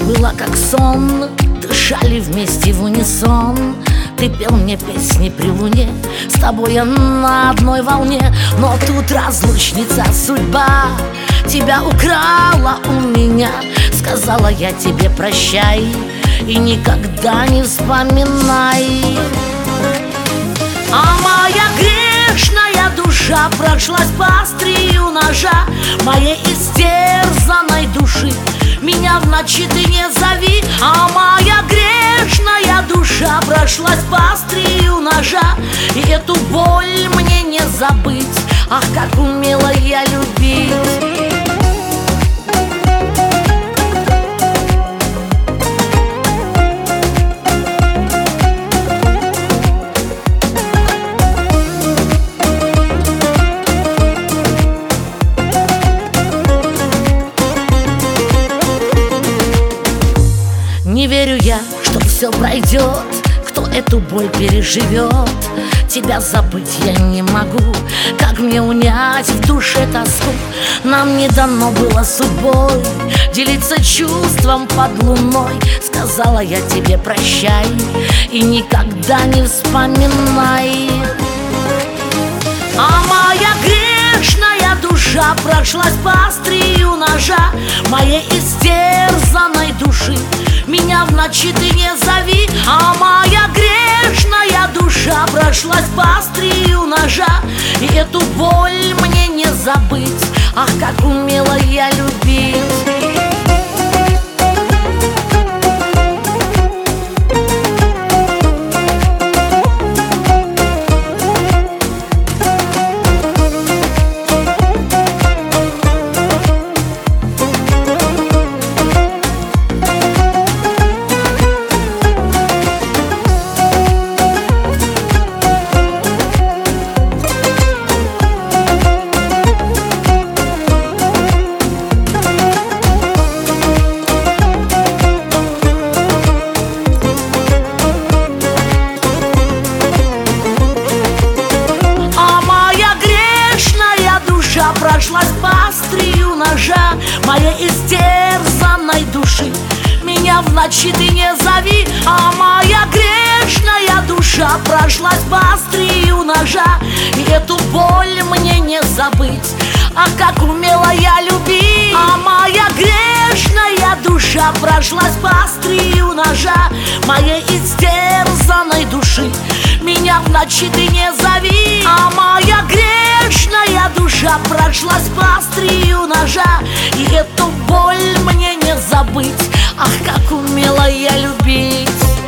Была как сон, дышали вместе в унисон. Ты пел мне песни при луне, с тобой я на одной волне. Но тут разлучница судьба тебя украла у меня. Сказала я тебе прощай и никогда не вспоминай. А моя грешная душа прошлась по острию ножа моей истерзанной души. Меня в ночи ты не зови. А моя грешная душа прошлась по острию ножа, и эту боль мне не забыть. Ах, как умела я любить. Не верю я, что все пройдет, кто эту боль переживет. Тебя забыть я не могу, как мне унять в душе тоску. Нам не дано было судьбой делиться чувством под луной. Сказала я тебе прощай и никогда не вспоминай. А моя грешная душа прошлась по острию ножа моей истерзанной души. Меня в ночи ты не зови. А моя грешная душа прошлась по острию ножа, и эту боль мне не забыть. Ах, как умела я любить. Прошлась по острию ножа моей истерзанной души. Меня в ночи ты не зови. А моя грешная душа прошлась по острию ножа, и эту боль мне не забыть. Ах, как умела я любить. А моя грешная душа прошлась по острию ножа моей истерзанной души. Меня в ночи ты не зови. А моя грешная душа прошлась по острию ножа, и эту боль мне не забыть. Ах, как умела я любить.